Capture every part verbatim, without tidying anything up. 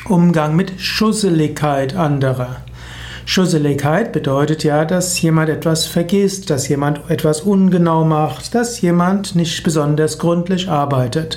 Umgang mit Schusseligkeit anderer. Schusseligkeit bedeutet ja, dass jemand etwas vergisst, dass jemand etwas ungenau macht, dass jemand nicht besonders gründlich arbeitet.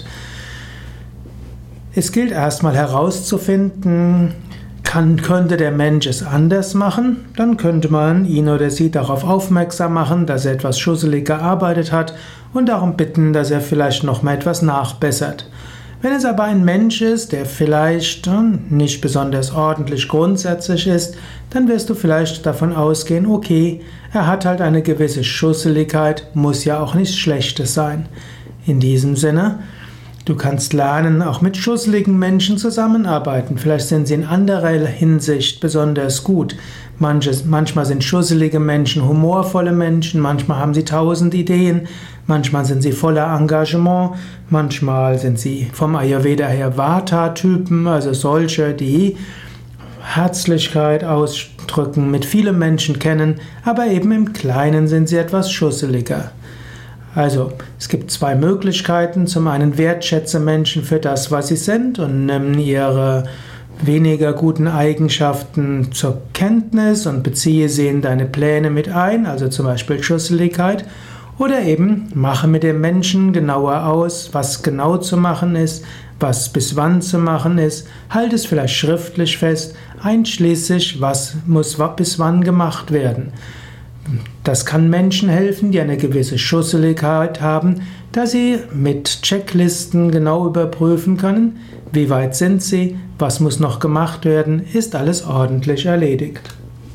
Es gilt erstmal herauszufinden, kann, könnte der Mensch es anders machen? Dann könnte man ihn oder sie darauf aufmerksam machen, dass er etwas schusselig gearbeitet hat und darum bitten, dass er vielleicht noch mal etwas nachbessert. Wenn es aber ein Mensch ist, der vielleicht nicht besonders ordentlich grundsätzlich ist, dann wirst du vielleicht davon ausgehen, okay, er hat halt eine gewisse Schusseligkeit, muss ja auch nichts Schlechtes sein. In diesem Sinne, du kannst lernen, auch mit schusseligen Menschen zusammenarbeiten. Vielleicht sind sie in anderer Hinsicht besonders gut. Manches, manchmal sind schusselige Menschen humorvolle Menschen, manchmal haben sie tausend Ideen, manchmal sind sie voller Engagement, manchmal sind sie vom Ayurveda her Vata-Typen, also solche, die Herzlichkeit ausdrücken, mit vielen Menschen kennen, aber eben im Kleinen sind sie etwas schusseliger. Also, es gibt zwei Möglichkeiten. Zum einen wertschätze Menschen für das, was sie sind und nimm ihre weniger guten Eigenschaften zur Kenntnis und beziehe sie in deine Pläne mit ein, also zum Beispiel Schusseligkeit. Oder eben mache mit dem Menschen genauer aus, was genau zu machen ist, was bis wann zu machen ist. Halte es vielleicht schriftlich fest, einschließlich, was muss bis wann gemacht werden. Das kann Menschen helfen, die eine gewisse Schusseligkeit haben, da sie mit Checklisten genau überprüfen können, wie weit sind sie, was muss noch gemacht werden, ist alles ordentlich erledigt.